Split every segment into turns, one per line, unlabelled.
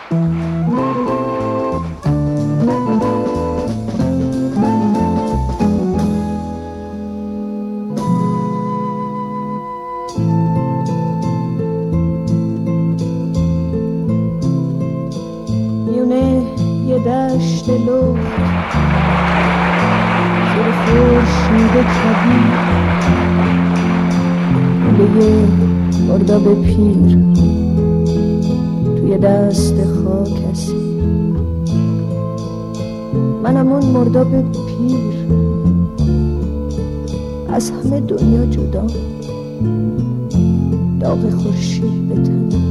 دشت لخت زیر خورشید کبیر لوله مرداب پیر توی دست خاک اسیر منم اون مرداب پیر از همه دنیا جدا داغ خورشید به تنم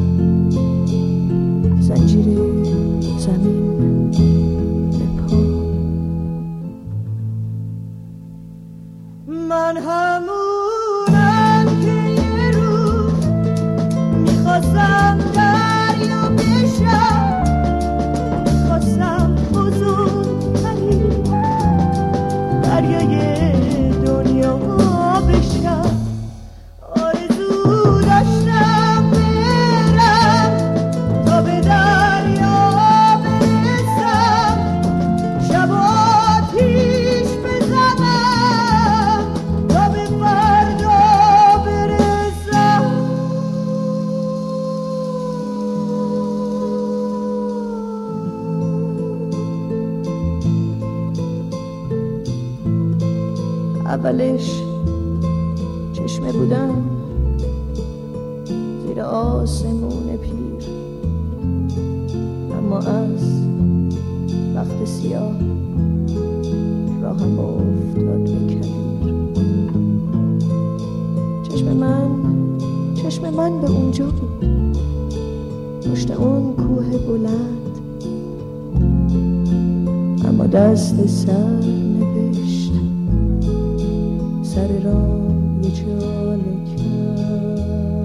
زنجیر زمین من همونم که یه روز میخواستم دریا بشم میخواستم بزرگترین دریای دنیا بشم آرزو داشتم برم تا به دریا برسم شب آتیش بزنم تا به فردا برسم اولش چشمه بودم زیر آسمون پیر اما از وقت سیاه راهم افتاد به کبیر چشم من به اونجا بود پشت اون کوه بلند اما دست سر نوشت سر را یه چاله کرد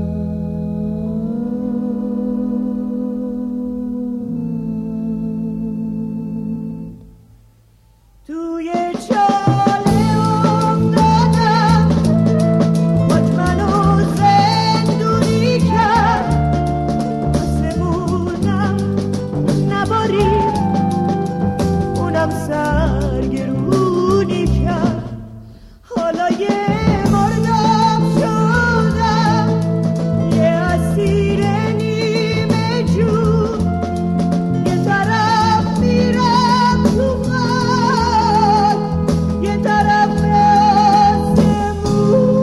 توی چاله افتادم خود منو زندونی کرد آسمونم نبارید اونم سرگرونی کرد حالا یه مرداب شدم یه اسیر نیمه جون یه طرف میرم تو خاک یه طرف آسمون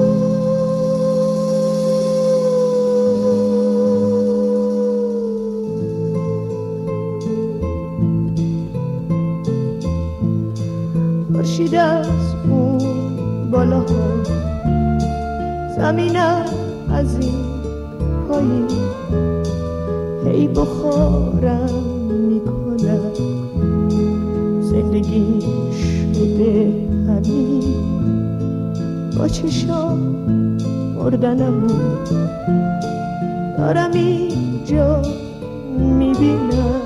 خورشید از اون بالاها زمینم از این پایین هی بخارم میکنم زندگی شده همین با چشام مردنمون دارم اینجا میبینم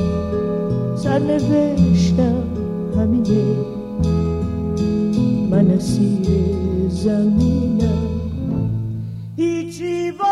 سرنوشتم همینه من اسیر زمینم هیچی